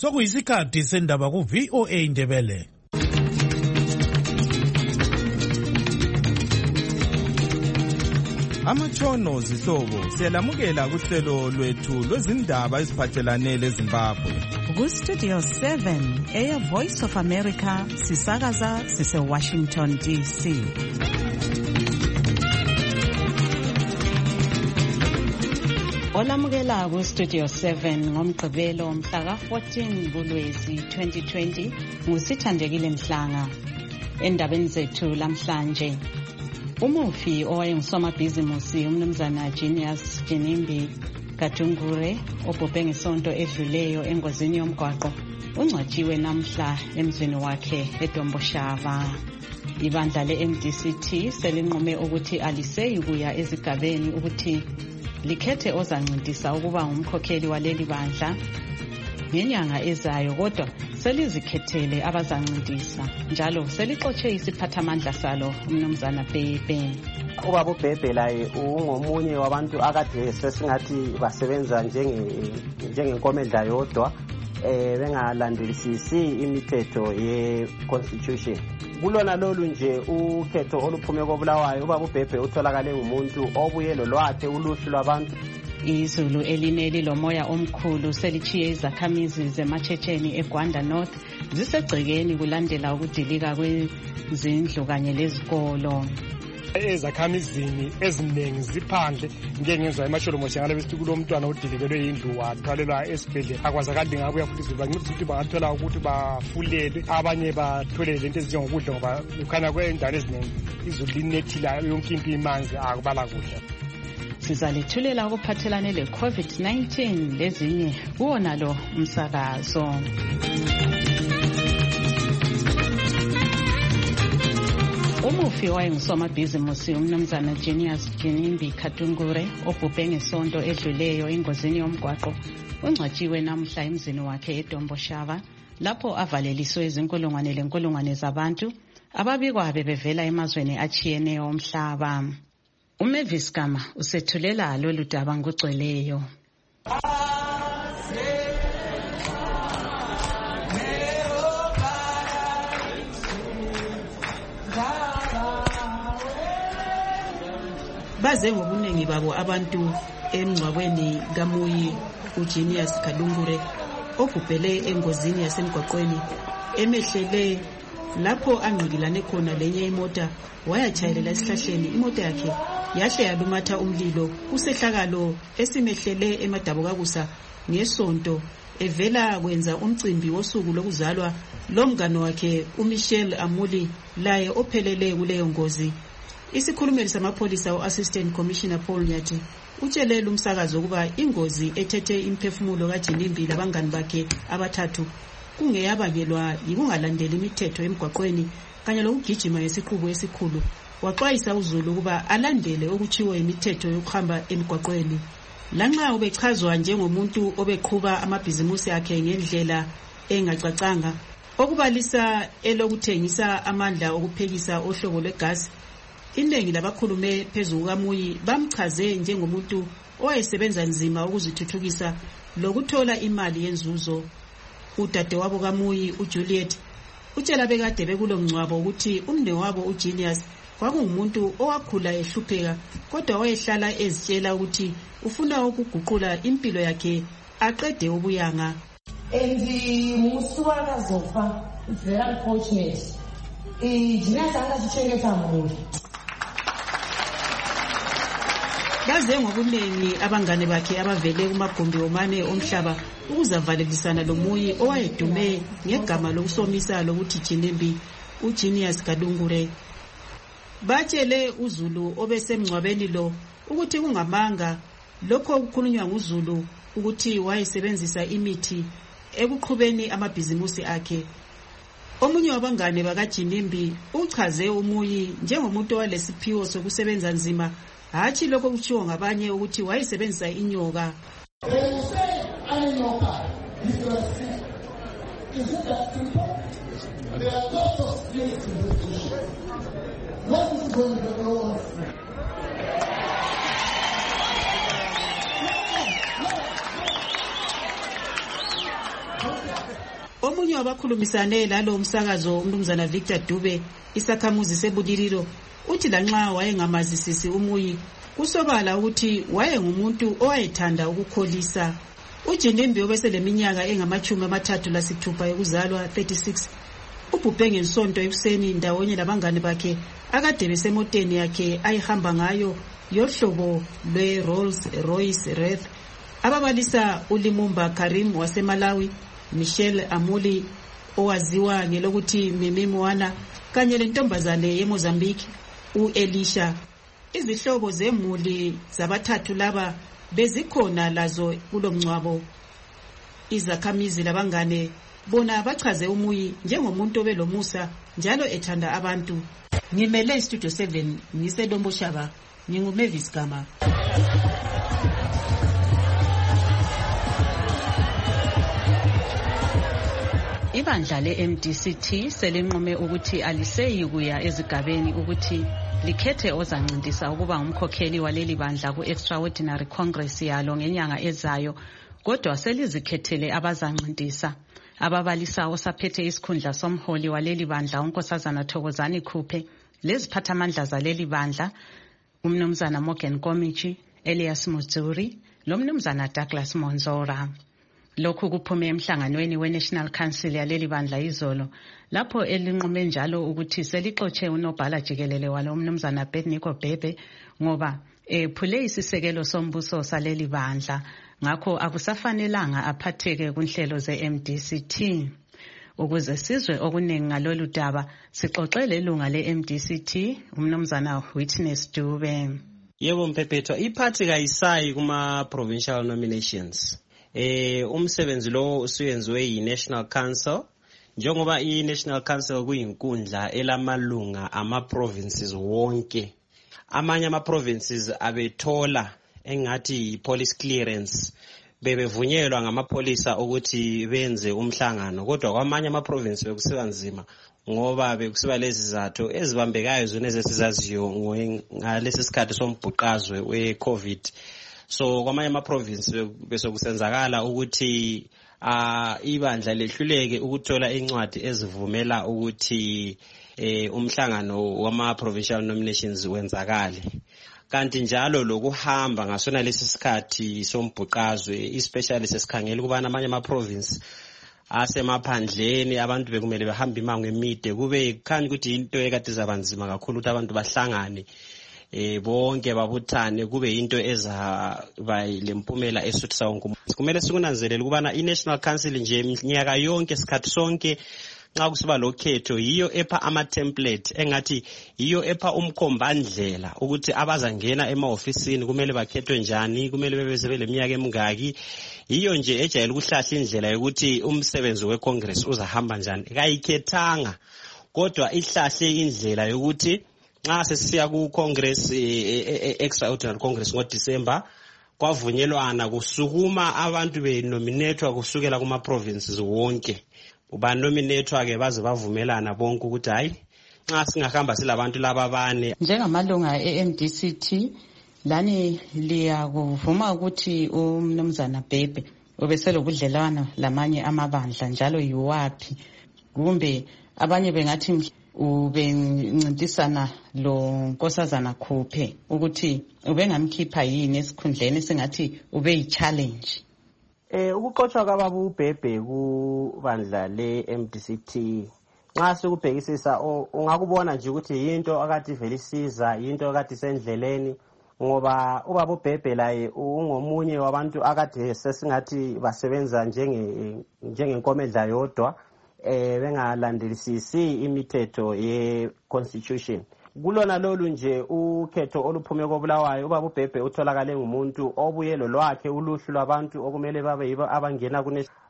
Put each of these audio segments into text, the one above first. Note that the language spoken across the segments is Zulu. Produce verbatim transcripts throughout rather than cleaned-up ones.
sokuyisikhathi sendaba ku V O A Indebele. Amatshono zihlobo siyalamukela kuhlelo lwethu lwezindaba eziphathelane leZimbabwe. Ku Studio seven eya Voice of America sisakaza sise Washington D C. Olamukela ku Studio seven ngomgqibelo mhla ka fourteen kuLwezi twenty twenty ngusithandekile Mhlanga. Endabeni zethu lamhlanje, umufi owayengusomabhizimusi umnumzana Genius Jinimbi Katungure obhubhe ngesonto edluleyo engozini yomgwaqo ungcwatshiwe namhla emzini wakhe eDomboshava. Ibandla le-M D C T selinqume ukuthi aliseyi kuya ezigabeni ukuthi likhethe ozancintisa ukuba ngumkhokheli waleli bandla ngenyanga ezayo, kodwa selizikhethele abazancintisa njalo selixotshe isiphathamandla salo umnumzana Bhebe. Ubaba uBhebe laye ungomunye wabantu akade sesingathi basebenza njenge njengenkomendla yodwa eh bengalandelisisi imithetho ye-constitution. Kulona lolu nje ukhetho oluphume koBulawayo, ubaba uBhebe utholakale umuntu obuye lolwakhe uluhlu lwabantu. Izulu elineli lomoya omkhulu selichiye izakhamizi zeMatshecheni eGwanda North zisegcekeni kulandela ukudilika kwezindlu kanye lezikolo. Ezakhamizini eziningi ziphandle ngengezwa eMasholomoshi ngale besithi kulomntwana odilikelwe indlu wathwalelwa esibhedlela akwazakali ngabuya futhi izulu bangithi ukuthi bangathola ukuthi bafulele abanye bathole lento ezinjengokudla ngoba ukhanya kwendalo eziningi izulu linethila yonke into imanzi akubala kudla. Sizalethulela ukuphathelane le-COVID nineteen lezinye kuwona lo umsakazo. Umufi wayengusomabhizimusi umnumzana Genius Jinimbi Katungure obhubhe ngesonto edluleyo engozini yomgwaqo ungcwatshiwe namhla emzini wakhe eDomboshava lapho avaleliswe izinkulungwane lenkulungwane zabantu ababikwa bebevela emazweni achiyeneyo omhlaba. uMavis Gama usethulela lolu daba ngogcweleyo. Baze ngobuningi babo abantu emngcwabweni kaMuyi uGenius Katungure obhubhele engozini yasemgwaqweni emehlele lapho angqikilane khona lenye imota wayachayelela esihlahleni. Imota yakhe yahle yalumatha umlilo kusehlakalo esimehlele eMadabukakusa ngesonto evela kwenza umcimbi wosuku lokuzalwa lomngane wakhe uMichelle Amuli laye ophelele kuleyo ngozi. Isikhulumeli samapholisa u-Assistant Commissioner Paul Nyathi utshelele umsakazo ukuba ingozi ethethe imphefumulo kaJinimbi labangani bakhe abathathu kungeyabangelwa yikungalandeli imithetho emgwaqweni kanye lokugijima ngesiqubu esikhulu. Waxwayisa uZulu ukuba alandele okuchiwe imithetho yokuhamba emgwaqweni. Lanxa ubechazwa njengomuntu obeqhuba amabhizimusi akhe ngendlela engacacanga okubalisa elokuthengisa amandla okuphekisa ohlobo lwegas, iningi labakhulume phezulu kaMuyi bamchaze njengomuntu owayesebenza nzima ukuzithuthukisa lokuthola imali yenzuzo. Udadewabo kaMuyi uJuliet utshela bekade bekulo mngcwabo ukuthi umnewabo uGenius kwakungumuntu owakhula ehlupheka kodwa wayehlala ezitshela ukuthi ufuna ukuguqula impilo yakhe aqede ubuyanga. Endimusuka kazofa, it's very unfortunate. iGenius angazitshengeta muli. Baze ngobuningi abangane bakhe abavele kumagumbi omane omhlaba ukuzavalelisana loMuyi owayedume ngegama lokusomisa lokuthi Jinimbi uGenius Katungure. Batshele uZulu obesemngcwabeni lo ukuthi kungamanga lokho okukhulunywa nguZulu ukuthi wayesebenzisa imithi ekuqhubeni amabhizimusi akhe. Omunye wabangane bakaJinimbi uchaze uMuyi njengomuntu walesiphiwo sokusebenza nzima, hathi lokho kuchiwo ngabanye ukuthi wayesebenzisa inyoka. omunye wabakhulumisane lalo umsakazo umnumzana Victor Dube isakhamuzi sebulililo uthi lanxa wayengamazisisi uMuyi kusobala ukuthi wayengumuntu owayethanda ukukholisa. uJenembe obeseleminyaka engamachumi amathathu lasithupha yokuzalwa thirty-six ubhubhe ngesonto ekuseni ndawonye labangane bakhe akade besemoteni yakhe ayihamba ngayo yohlobo lwe-Rolls Royce Wraith. Ababalisa uLimumba Karim waseMalawi, Michelle Amuli owaziwa ngelokuthi Mimi Mwana kanye lentombazane yeMozambique uElisha. Izihlobo zemuli zabathathu laba bezikhona lazo kulomncwabo. Izakhamizi labangane bona bachaze uMuyi njengomuntu obelomusa njalo ethanda abantu. Ngimele Studio seven ngisedombo Shaba, nginguMavis Gama. Ibandla le-M D C T selinqume ukuthi aliseyi kuya ezigabeni ukuthi likhethe ozancindisa ukuba umkhokheli waleli bandla ku-Extraordinary Congress yalo ngenyanga ezayo, kodwa selizikhethele abazancindisa. Ababalisa osaphethe isikhundla somholi waleli bandla uNkosazana Thokozani Khuphe, leziphathamandla zaleli bandla umnumzana Morgan Komichi, Elias Muzuri, lomnumzana Douglas Monzora. Lokhu kuphume emhlanganweni we-National Council yaleli bandla izolo, lapho elinqume njalo ukuthi selixotshe unobhala jikelele walo umnumzana Bedniko Bhebe ngoba ephule isisekelo sombuso saleli bandla, ngakho akusafanelanga aphatheke kunhlelo ze-M D C T. Ukuze sizwe okuningi ngalolu daba, sixoxele ilunga le-M D C T umnumzana Witness Dube. Yebo Mphephethu, iphathi kayisayi kuma provincial nominations. Eh umsebenzi lo usuyenziwe yi-National Council, njengoba i-National Council kuyinkundla elamalunga ama-provinces wonke. Amanye ama-provinces abethola engathi police clearance, bebevunyelwa ngamapolisa ukuthi benze umhlangano, kodwa kwamanye ama-provinces bekusiba nzima ngoba bekusiba lezi zatho ezibambekayo zona ezesizaziyo ngalesi sikhathi sombhuqazwe we-COVID. So kwamanye ama-province besokusenzakala ukuthi uh, ibandla lehluleke ukuthola incwadi ezivumela ukuthi eh, umhlangano wama-provincial nominations wenzakale. Kanti njalo lokuhamba ngasona lesi sikhathi sombhuqazwe, especially sesikhangela ukubana amanye ama-province asemaphandleni abantu bekumele behambe imango emide, kube khani ukuthi into ekade izabanzima kakhulu ukuthi abantu bahlangane eh bonke babuthane kube into ezaba lempumela esuthisa wonke. Kumele sikunanzelele ukubana i-National Council nje minyaka yonke isikhathi sonke nxa kusiba lokhetho yiyo epha ama-template engathi yiyo epha umkhombandlela ukuthi abazangena ema-ofisini kumele bakhethwe njani, kumele bebeze beleminyaka emingaki. Yiyo nje ejayele ukuhlahla indlela yokuthi umsebenzi we-Congress uzahamba njani. Kayikhethanga kodwa ihlahle indlela yokuthi nxa sesiya ku-Congress Extraordinary Congress ngoDisemba kwavunyelwana kusukuma abantu benominethwa kusukela kuma-provinces wonke. Ubanominethwa ke baze bavumelana bonke ukuthi hayi nxa singahamba silabantu laba bane. Njengamalunga e-M D C T lani liyakuvuma ukuthi umnumzana Bhebe ubeselobudlelwano lamanye amabandla njalo yiwaphi, kumbe abanye bengathi ubencintisana lo Nkosazana Khuphe ukuthi ubengamkhipha yini esikhundleni singathi ube yi-challenge? Eh ukuqotshwa kwababa uBhebe kubandla le-M D C T nxa sikubhekisisa ungakubona nje ukuthi yinto akade velisiza, yinto akade sendleleni, ngoba ubaba uBhebe laye ungomunye wabantu akade sesingathi basebenza njenge njengenkomendla yodwa eh bengalandelisisi imithetho ye constitution. Kulona lolu nje ukhetho oluphume koBulawayo ubaba uBhebe utholakale ngumuntu obuye lolwakhe uluhlu lwabantu okumele babe yibo abangena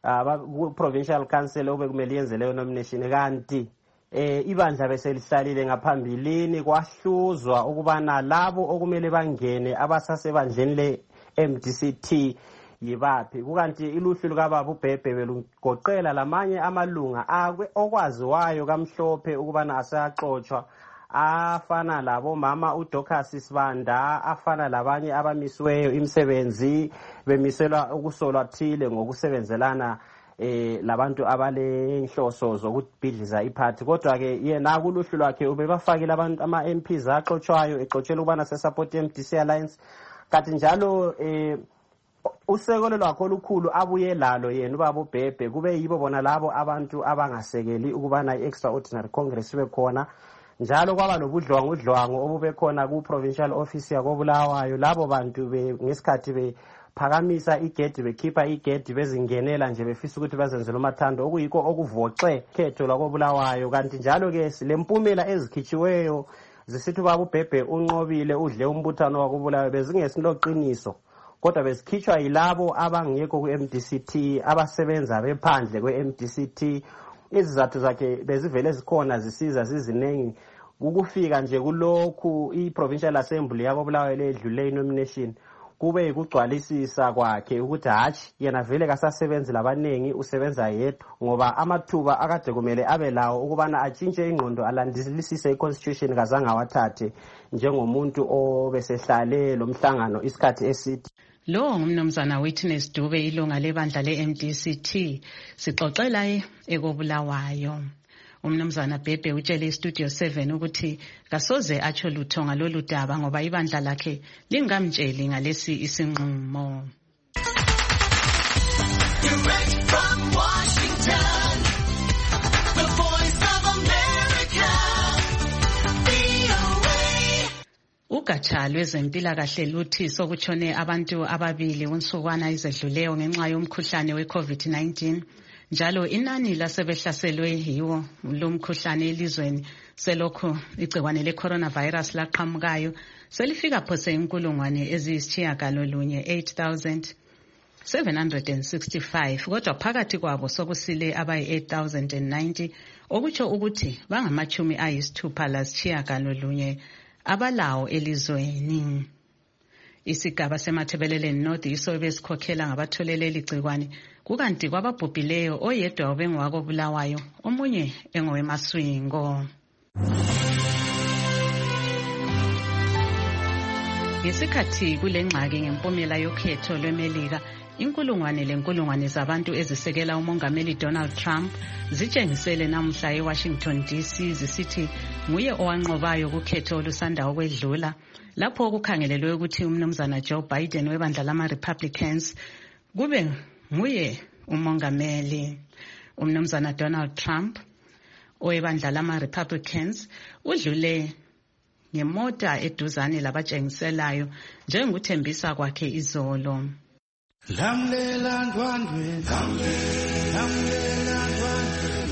ku provincial council obekumele yenze leyo nomination. Kanti eh ibandla beselihlalile ngaphambilini kwahluzwa ukubana labo okumele bangene abasasebandleni le-M D C T yibaphi. Kukanti iluhlu lukababa uBhebe belugoqela lamanye amalunga akwe okwaziwayo kamhlophe ukubana asaxotshwa, afana labo mama uDocas Sibanda, afana labanye abamisiweyo imisebenzi bemiselwa ukusolwa thile ngokusebenzelana eh labantu abale inhloso zokubhidliza iphathi. Kodwa ke yena kuluhlu lwakhe ubebafakile abantu ama M Ps axotshayo eqotshela ukubana se support M D C Alliance. Kanti njalo eh usekelo lwakho olukhulu abuye lalo yena ubaba uBhebhe kube yibo bona labo abantu abangasekeli ukubana i-extraordinary congress ibe khona. Njalo kwaba nobudlwangu udlwangu obube khona ku provincial office yakobulawayo. Labo bantu be ngesikhathi be phakamisa igedi bekhipha igedi bezingenela nje befisa ukuthi bazenzele umathando okuyikho okuvoxe khetho lakobulawayo. Kanti njalo ke silempumela ezikhichiweyo zisithi ubaba uBhebhe unqobile udle umbuthano wakobulawayo bezingesinloqiniso, kodwa besikhitshwa yilabo abangekho ku M D C T abasebenza bephandle kwe M D C T. Izizathu zakhe bezivele zikhona zisiza zizinengi ukufika nje kulokhu i-provincial assembly yakobulawayo ledlule i-nomination kube ikugcwalisisa kwakhe ukuthi hatshi yena vele kasasebenzi labanengi usebenza yedwa, ngoba amathuba akade kumele abe lawo ukubana atshintshe ingqondo alandilisise i-constitution kazange awathathe njengomuntu obesehlale lo mhlangano isikhathi eside. Lo ngumnumzana Witness Dube, ilunga lebandla le-M D C T, sixoxela ekobulawayo. Umnumzana Bhebhe utshele iStudio seven ukuthi kasoze atsho lutho ngalolu daba ngoba ibandla lakhe lingamtsheli ngalesi isinqumo. Direct from Washington, the voice of America, V O A. Ugatsha lwezempilakahle luthi sokutshone abantu ababili unsukwana izedluleyo ngenxa yomkhuhlane we-COVID nineteen. Njalo inani lasebehlaselwe yiwo lo mkhuhlane elizweni selokhu igcikwane le-coronavirus laqhamukayo selifika phose inkulungwane eziyisitshiyagalolunye eight thousand seven hundred sixty-five, kodwa phakathi kwabo sokusile abayi eight thousand ninety, okutsho ukuthi bangamachumi ayisithupha lasitshiyagalolunye abalawo elizweni. Isigaba semathebeleleni North yiso besikhokhela ngabatholele ligcikwane, kukanti kwababhubhileyo oyedwa ubengwako Bulawayo, omunye engoweMaswingo. Ngesikhathi kule ngxaki ngempumela yokhetho lweMelika, inkulungwane lenkulungwane zabantu ezisekela umongameli Donald Trump zitshengisele namhla eWashington D C zisithi nguye owanqobayo kukhetho olusanda okwedlula, lapho kukhangelelwe ukuthi umnumzana Joe Biden webandla lama-Republicans kube nguye umongameli. Umnumzana Donald Trump owebandla lama-Republicans udlule ngemota eduzane labatshengiselayo njengokuthembisa kwakhe izolo. Lamlela ndwandwe, lamlela ndwandwe,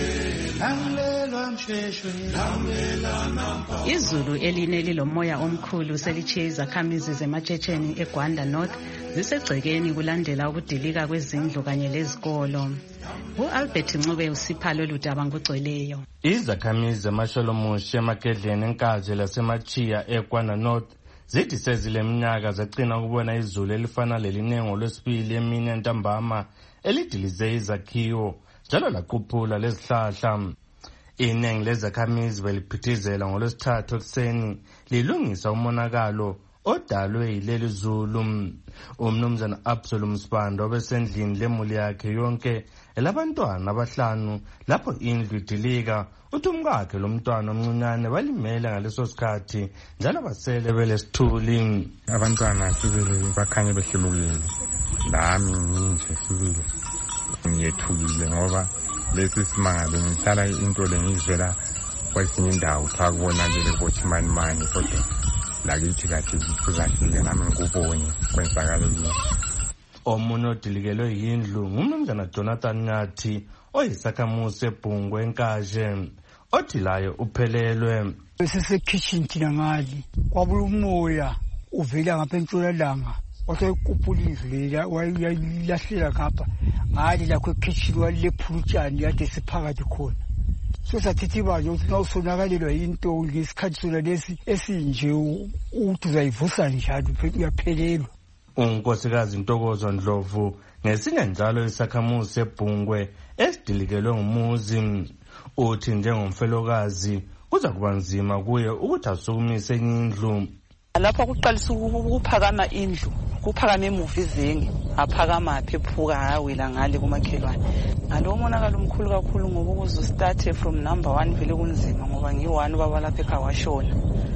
lamlela msheshwe, lamlela nampa. Izulu eline lilomoya omkhulu selitshiye izakhamizi zematshitsheni eGwanda North zisegcekeni kulandela ukudilika kwezindlu kanye lezikolo. U-Albert Ncube usipha lolu daba ngokugcweleyo. Izakhamizi zeMasholomushe eMakedleni eNkazi lasemachiya eGwanda North zithi sezile minyaka zaqina ukubona izulu elifana lelinengo lwesibili emini entambama elidilize izakhiwo njalo laquphula lezihlahla. Iningi lezakhamizi beliphithizela ngolwesithathu ekuseni lilungisa umonakalo odalwe yileli zulu. Umnumzana Absalom Sibanda obesendlini lemuli yakhe yonke elabantwana abahlanu lapho indlu idilika, uthi umkakhe lomntwana omncinyane balimele ngaleso sikhathi njalo basele belesithuli. Abantwana sibili bakhanye behlulukile, lami nje sibili ngiyethukile ngoba lesi simangalo ngihlala into lengizwela kwesinye indawo cha kubonakele ukuthi mani mani, kodwa lakithi kathi kuzahlike nami ngikubonye kwenzakala yini. Omunye odilikelwe yindlu ngumnumzana Jonathan Nyathi oyisakhamuzi eBhungwe eNkaje, othi laye uphelelwe. Besesekitchen thina ngali kwabula umoya uvela ngapha entshonalanga wasequphula indlu leya wayilahlela ngapha ngali lakho ekitchen walephula utshani kade siphakathi khona. So sathithi baje ukuthi nawusonakalelwa into ngesikhathi sona lesi esinje uthi uzayivusa njalo uyaphelelwa. Unkosikazi Ntokozo Ndlovu ngesinye njalo isakhamuzi seBhungwe esidilikelwe ngumuzi, uthi njengomfelokazi kuza kuba nzima kuye ukuthi asukumise indlu. Lapho kuqalisa ukuphakama indlu kuphakame emuva izinge aphakama phephuka awela ngale kumakhelwane. Ngalo monakalo omkhulu kakhulu ngoba ukuze start from number one vele kunzima ngoba ngiyi-one baba lapha ekhaya washona.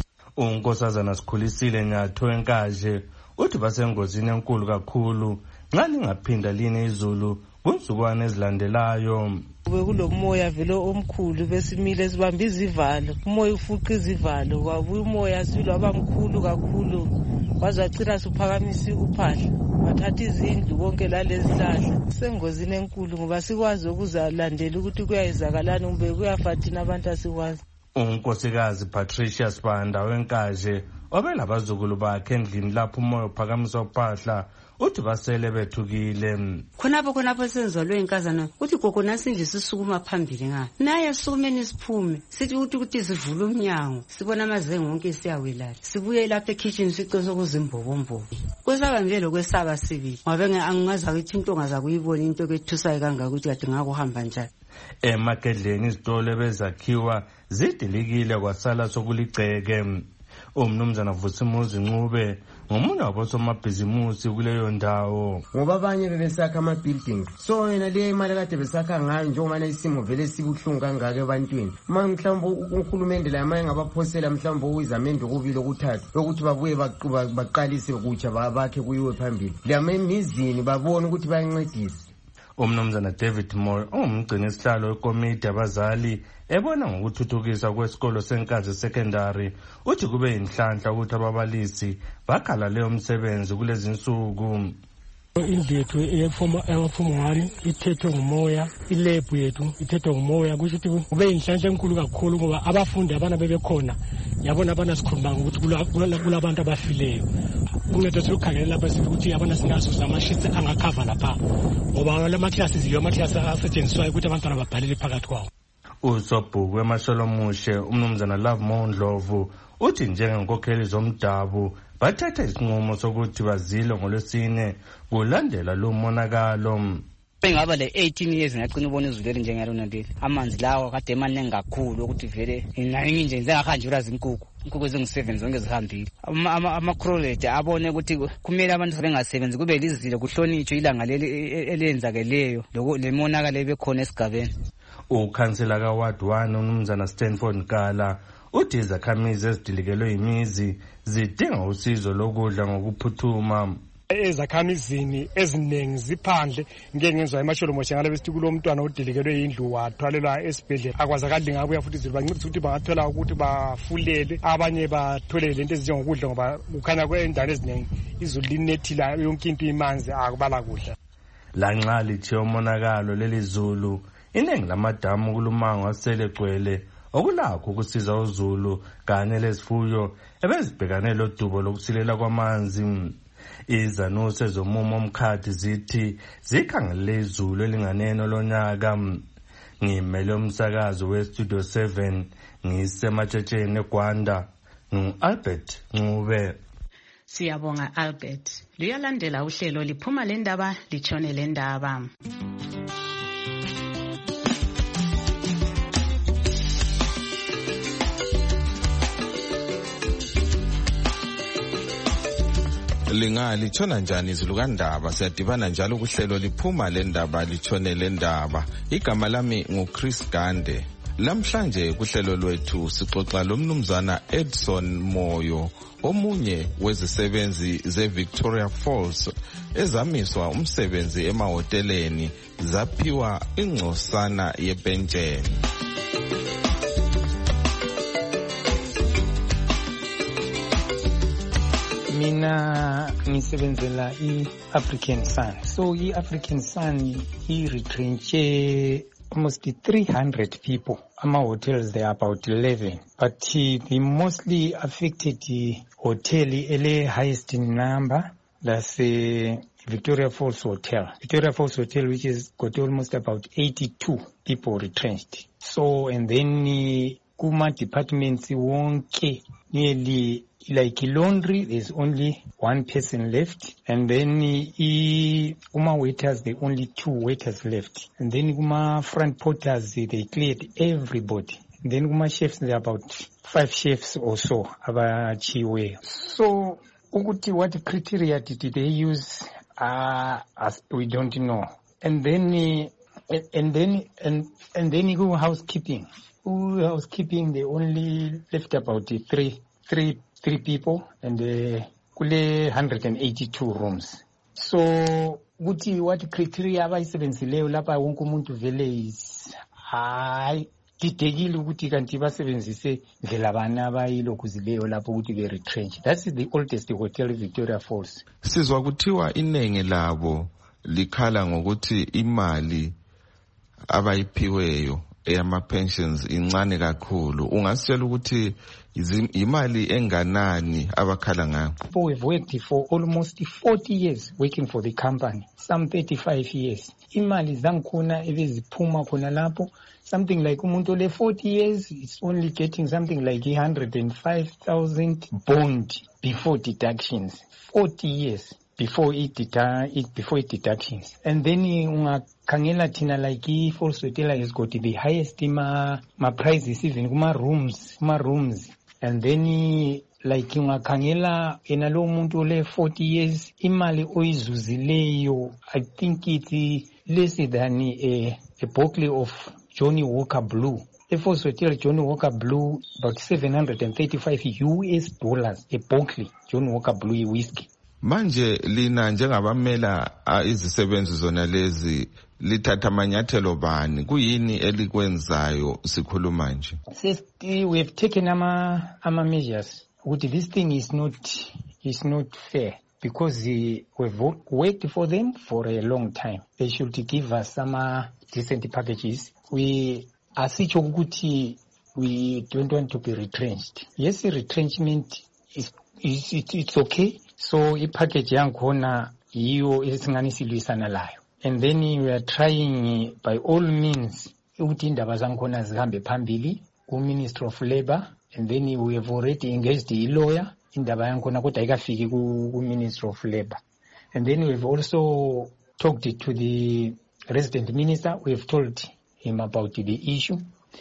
uNkosazana Sikhulisile Nyatho Enkaje uthi basengozini enkulu kakhulu nxa lingaphinda line izulu kunsukwani ezilandelayo. Bekulomoya vele omkhulu besimile sibambe izivalo, umoya ufuqa izivalo, kwabuya umoya silo abamkhulu kakhulu wazacina suphakamisa uphahla bathatha izindlu konke lalezihlahla. Sengozini enkulu ngoba sikwazi ukuzalandela ukuthi kuyayizakalana umbe kuyafathina abantu asikwazi. uNkosikazi Patricia Sibanda Wenkaje obelabazukulu bakhe endlini lapho umoya uphakamisa uphahla uthi basele bethukile. Khonapho khonapho senzalwe inkazana uthi gogo nasinje sisukuma phambili nga naye sukumeni siphume sithi uthi ukuthi sivule umnyango sibona amazengo wonke siyawelala sibuye lapha ekitchen sicosa kuzimbobombo kwesabambele lokwesaba sibili ngoba angaza ukuthi intonga zakuyibona into bethusayo kangaka ukuthi kade ngakuhamba njani. Emakedleni izitolo bezakhiwa zidilikile kwasala sokuligceke. Umnumzana Vusimuzi Ncube ngomunye wabosomabhizimusi kuleyo ndawo ngoba abanye bebesakha ama building so yena le imali kade besakha ngayo njengoba isimo vele sibuhlungu kangaka ebantwini. Uma mhlawumbe uNkulunkulu la maye ngabaphosela mhlawumbe uyizamende okubili okuthathu ukuthi babuye baqalise ukutsha bakhe kuyiwe phambili lamemizini babone ukuthi bayancedisa. Umnumzana David Moore ongumgcini isihlalo wekomiti abazali ebona ngokuthuthukisa kwesikolo senkazi secondary uthi kube inhlanhla ukuthi ababalisi bakhala leyo msebenzi kulezi nsuku. Indlu yethu eyafumwari ithethwe ngumoya, ilebhu yethu ithethwe ngumoya kusho ukuthi kube inhlanhla enkulu kakhulu ngoba abafundi abana bebekhona yabona abana sikhuluma ukuthi kulabantu abafileyo. Uncedo silukhangela lapha sithi ukuthi abana sinazo zamashitsi angakhava lapha ngoba lamaklasi ziyo amaklasi asetshenziswayo ukuthi abantwana babhalele phakathi kwawo. uSobhuku eMasholomushe umnumzana Love Mondlovu uthi njengenkokheli zomdabu bathatha isinqumo sokuthi bazile ngolwesine kulandela lo monakalo. Bengaba le eighteen years ngacina ubona izulu njengalona leli amanzi lawo kade emaningi kakhulu ukuthi vele nami nje njengahanjura zinkukhu inkukhu ezingu-seven zonke zihambile. Ama-crolate abone ukuthi kumele abantu bengasebenzi kube lizile kuhlonitshwe ilanga leli elenzakeleyo le monakalo ebekhona esigabeni. Ukhansela kaWard one umnumzana Stanford Nkala uthi izakhamizi ezidilikelwe imizi zidinga usizo lokudla ngokuphuthuma. Ezakhamizini eziningi ziphandle ngeke ngenzwa eMasholomushe ngale besithi kulomntwana odilikelwe indlu wathwalelwa esibhedlela akwazakali ngabuya futhi zibancedisa ukuthi bangathola ukuthi bafulele abanye bathole lento ezinjengokudla ngoba kukhanya kwendawo eziningi izulu linethila yonke into imanzi akubala kudla. Lanxa lithe umonakalo leli zulu iningi lamadamu kulumango asele gcwele okulakho ukusiza uZulu kanye lezifuyo ebezibhekane lodubo lokusilela kwamanzi. Izanuse zomumo omkhathi zithi zikhangele izulu elinganeno lonyaka. Ngimele umsakazo weStudio seven ngisematshetsheni eGwanda ngu-Albert Ncube. Siyabonga Albert. Luyalandela uhlelo liphuma le ndaba litshone le ndaba. Linga litshona njani izulu kandaba siyadibana njalo kuhlelo liphuma le ndaba litshone le ndaba. Igama lami nguChris Gande. Lamhlanje kuhlelo lwethu sixoxa lomnumzana Edson Moyo omunye wezisebenzi zeVictoria Falls ezamiswa umsebenzi emahoteleni zaphiwa ingcosana yepentsheni. Mina ngisebenzela i-African Sun. So i-African Sun i-retrenche almost three hundred people. Ama hotels there are about eleven. But uh, the mostly affected the hotel ele highest in number. That's uh, Victoria Falls Hotel. Victoria Falls Hotel, which has got almost about eighty-two people retrenched. So and then uh, kuma departments wonke nearly like laundry, there's only one person left, and then uh, uma waiters, there only two waiters left, and then uma front porters, they cleared everybody. And then uma chefs, there are about five chefs or so abachiwe. So ukuthi what criteria did they use, uh, as we don't know. And then, uh, and then, and, and then you go housekeeping. Ooh, housekeeping, they only left about three, three, three people, and uh, one hundred eighty-two rooms. So, ukuthi what criteria abayisebenzileyo lapha wonke umuntu vele is hayi didekile ukuthi kanti basebenzise ndlela bana abayilokhu zileyo lapho ukuthi be retrench. That's the oldest hotel Victoria Falls. Sizwa kuthiwa inengi labo likhala ngokuthi imali abayiphiweyo eyama pensions incane kakhulu. Ungasitshela ukuthi imali enganani abakhala ngayo? People have worked for almost forty years working for the company, some thirty-five years. Imali zangikhona ebeziphuma khona lapho, something like umuntu le forty years is only getting something like one hundred five thousand bond before deductions. forty years before it, it before it deductions. And then ungakhangela thina like i-Falls Hotel has got the highest ma, ma prices even kuma rooms, kuma rooms. And then like ungakhangela ena lo muntu le forty years imali oyizuzileyo, I think it's less than a, a bottle of Johnny Walker Blue. The Falls Hotel Johnny Walker Blue about seven hundred thirty-five U S dollars a bottle Johnny Walker Blue whiskey. Manje lina njengabamela izisebenzi zona lezi lithatha amanyathelo bani, kuyini elikwenzayo sikhuluma nje? We have taken ama ama measures ukuthi this thing is not is not fair because uh, we've worked for them for a long time. They should give us some uh, decent packages. We asitsho ukuthi we don't want to be retrenched. Yes, retrenchment is, is it, it's okay. So i-package yankhona yiyo esingani silwisana layo. And then we are trying by all means ukuthi indaba zankhona zihambe phambili ku Ministry of Labour, and then we have already engaged a lawyer indaba yankhona kodwa ayikafiki ku Ministry of Labour. And then we have also talked to the resident minister. We have told him about the issue.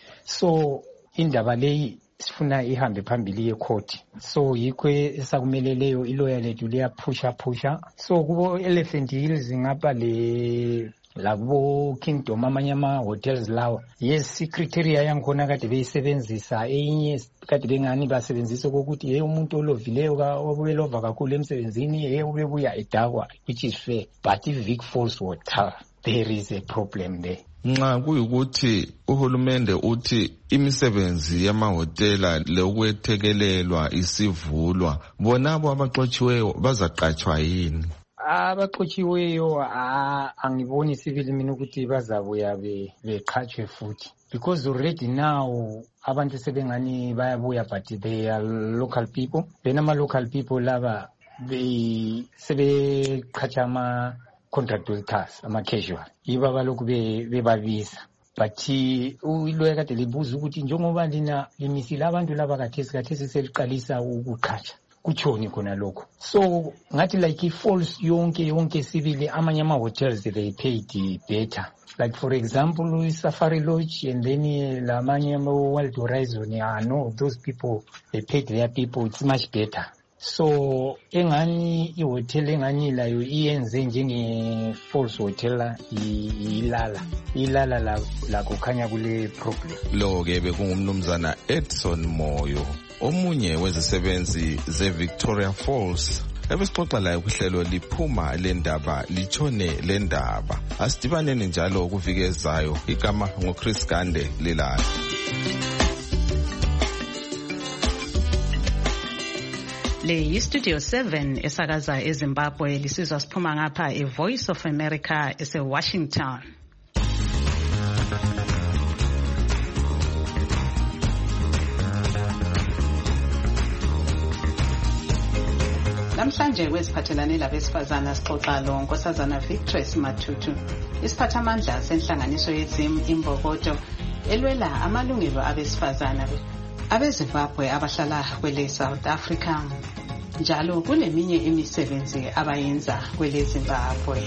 So indaba leyi sifuna ihambe phambili ye court. So yikwe esakumeleleyo ilawyer lethu liya pusha pusha. So kubo Elephant Hills ngapha le labo Kingdom amanye ama hotels lawo, yes criteria yankhona kade beyisebenzisa, enye kade bengani basebenzisa ukuthi hey umuntu olovileyo ka obelova kakhulu emsebenzini hey ubebuya edakwa, which is fair. But if Vic Falls Hotel, there is a problem there. Nxa kuyukuthi uhulumende uthi imisebenzi yamahotela lokwethekelelwa isivulwa, bonabo abaxotshiweyo bazaqatshwa yini? Abaxotshiweyo angiboni sibili mina ukuthi bazabuya beqhatshwe futhi, because already now abantu sebengani bayabuya but they are local people. Then ama local people laba sebeqhatsha ama contract workers, ama casual, yiba balokhu bebabiza. But uyiloya kade libuza ukuthi njengoba lina limisile abantu laba kathesi kathesi seliqalisa ukuqhatsha, kuchoni khona lokho. So ngathi like i-Falls yonke yonke sibili amanye ama hotels they paid better. Like for example Safari Lodge and then lamanye ama World Horizon, yeah, no, those people they paid their people it's much better. So engani ihotel engani layo iyenze njenge Falls Hotel ilala ilala la la kukhanya kule problem. Lo ke bekungumnumzana Edson Moyo, omunye wezisebenzi ze Victoria Falls, ebesixoxa laye kuhlelo liphuma lendaba litshone lendaba. Asidibaneni njalo ukuvikezayo. Igama ngoChris Gande lilala. Le yi-Studio seven esakaza eZimbabwe, lisizwa siphuma ngapha e-Voice of America ese-Washington. Namhlanje kweziphathelane labesifazana sixoxa lo Nkosazana Victress Matutu, isiphathamandla senhlanganiso yeZim Imbokodo elwela amalungelo abesifazana abeZimbabwe abahlala kwele South Africa. Njalo kuneminye imisebenzi abayenza kwele Zimbabwe.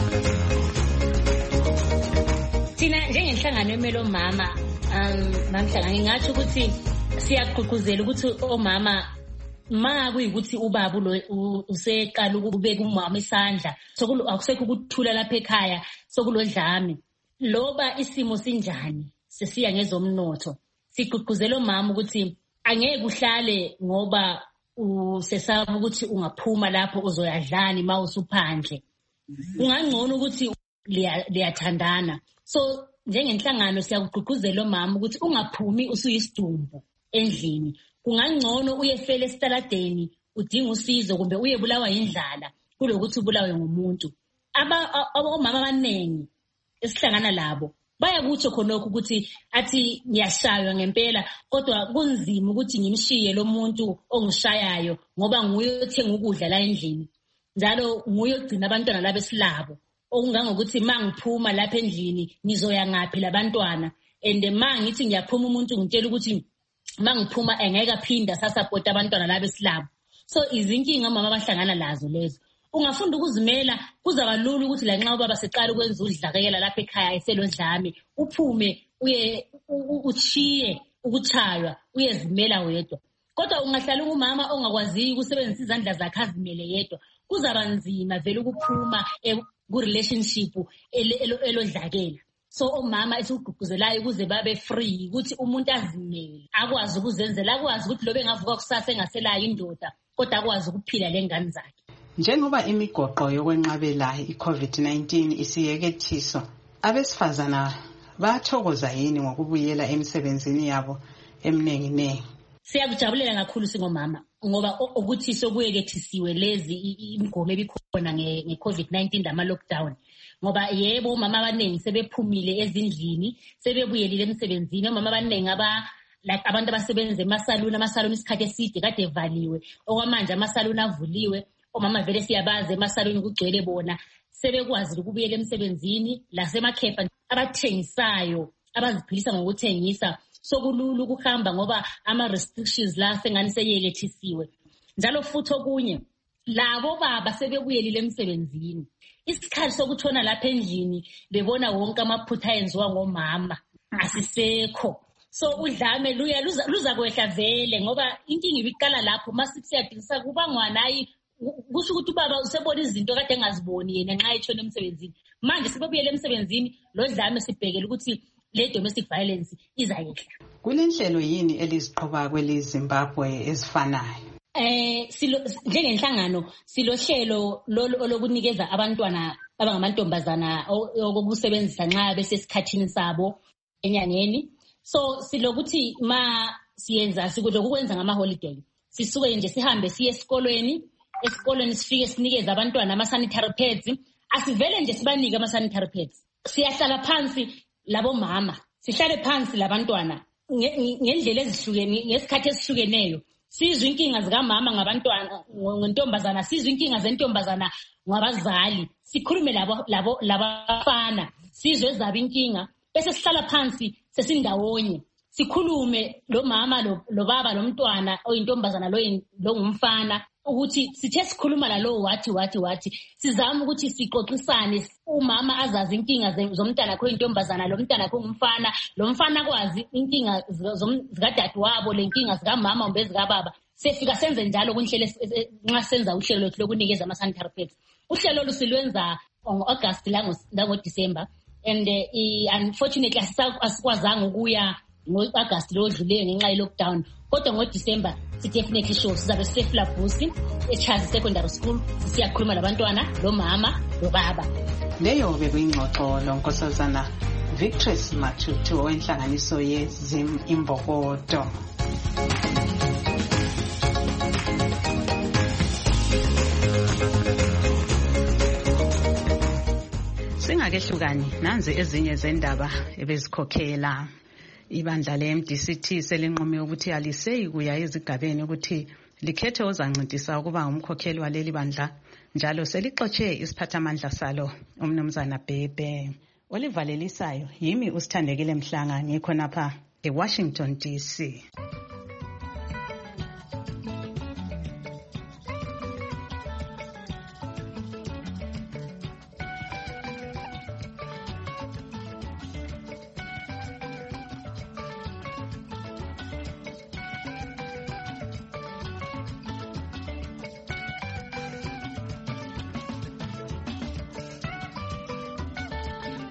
Thina njengenhlangano emelo mama, um mamhlanga ngingathi ukuthi siyaqhuquzela ukuthi omama ma kuyikuthi ubaba lo useqala ukubeka umama isandla sokulo akusekho ukuthula lapha ekhaya sokulodlame loba isimo sinjani sesiya ngezomnotho sigqugquzela umama ukuthi angeke uhlale ngoba usesaba ukuthi ungaphuma lapho uzoyadlani mawusuphandle ungangcono ukuthi liyathandana so njengenhlangano siyakugqugquzela umama ukuthi ungaphumi usuyisidumbu endlini kungangcono uyefela esitaladeni udinga usizo kumbe uyebulawa indlala kulokuthi ubulawe ngumuntu aba omama abanengi esihlangana labo bayakuthi khonokho ukuthi athi ngiyashaywa ngempela kodwa kunzima ukuthi ngimshiye lo muntu ongishayayo ngoba nguye othenga ukudla la endlini njalo nguye ogcina abantwana laba esilabo okungangokuthi mangiphuma lapha endlini ngizoya ngaphi labantwana and mangithi ngiyaphuma umuntu ngitshela ukuthi mangiphuma engeke aphinda sasupport abantwana laba esilabo so izinkinga mama abahlangana lazo lezo ungafunda ukuzimela kuzaba lula ukuthi la nxa ubaba seqala ukwenza udlakela lapha ekhaya eselodlame uphume uye uchiye ukuthaywa uyezimela wedwa kodwa ungahlala umama ongakwazi ukusebenzisa izandla zakhe azimele yedwa kuzaba nzima vele ukuphuma ku relationship elodlakela so omama esugqugquzelayo ukuze babe free ukuthi umuntu azimele akwazi ukuzenzela akwazi ukuthi lobe ngavuka kusasa engaselayo indoda kodwa akwazi ukuphila lengane zakhe njengoba imigoqo yokwenqabela iCovid nineteen isiyekethiswa abesifazana bathokoza yini ngokubuyela emsebenzini yabo eminingi nengi siyakujabulela kakhulu singomama ngoba ukuthi sokuyekethisiwe lezi imigomo ebikhona ngeCovid nineteen lama lockdown ngoba yebo mama abanengi sebephumile ezindlini sebebuyelile emsebenzini mama abanengi aba like abantu abasebenza emasaluni amasaluni isikhathi eside kade evaliwe okwamanje amasaluni avuliwe omama vele siyabaza emasaluni kugcwele bona sebekwazi ukubuyela emsebenzini lasemakhefa abathengisayo abaziphilisa ngokuthengisa sokulula ukuhamba ngoba ama restrictions la sengani seyekethisiwe njalo futhi okunye labo baba sebebuyelile emsebenzini isikhathi sokuthona lapha endlini bebona wonke amaphutha enziwa ngomama asisekho so udlame luya luza luza kwehla vele ngoba inkingi ibiqala lapho masithi siyadingisa kuba ngwanayi kusho ukuthi ubaba usebona izinto kade engaziboni yena nxa etshona emsebenzini manje sibebuyele emsebenzini lo dlame sibhekele ukuthi le domestic violence izayehla kulenhlelo yini eliziqhoba kweleZimbabwe ezifanayo eh silo njengenhlangano silohlelo lokunikeza abantwana abangamantombazana okusebenzisa nxa besesikhathini sabo enyangeni so silokuthi ma siyenza sikudlo ukwenza ngama holiday sisuke nje sihambe siye esikolweni esikolweni sifike sinikeze abantwana ama sanitary pads asivele nje sibanike ama sanitary pads siyahlala phansi labo mama sihlale phansi labantwana ngendlela ezihlukene ngesikhathi esihlukeneyo sizwe inkinga zika mama ngabantwana ngentombazana sizwe inkinga zentombazana ngabazali sikhulume labo labo labafana sizwe ezaba inkinga bese sihlala phansi sesindawonye sikhulume lo mama lo, lo baba lo mntwana oyintombazana lo lo ngumfana ukuthi sithe sikhuluma lalo wathi wathi wathi sizama ukuthi sixoxisane umama azazi inkinga zomntana kho intombazana lo mntana kho ngumfana lo mfana kwazi inkinga zikadadu wabo lenkinga zika mama umbe zika baba sefika senze njalo kunhlelo nxa senza uhlelo lwethu lokunikeza ama sanitary pads uhlelo lusilwenza ngo August la ngo December and uh, unfortunately asikwazanga ukuya ngo August lo dlule ngenxa ye lockdown kodwa ngo December si definitely sure sizabe sifla busi eCharles Secondary School siyakhuluma labantwana lo mama lo baba leyo bekuyingxoxo lonkosazana Victress Mathutu wenhlanganiso yeZim Imbokodo. Singakehlukani nanzi ezinye zendaba ebezikhokhela ibandla le-M D C T selinqume ukuthi aliseyi kuya ezigabeni ukuthi likhethe ozancintiswa ukuba umkhokheli waleli bandla njalo selixotshe isiphathamandla salo umnumzana Bhebhe. Olivalelisayo yimi usithandekile Mhlanga ngikhonapha eWashington D C.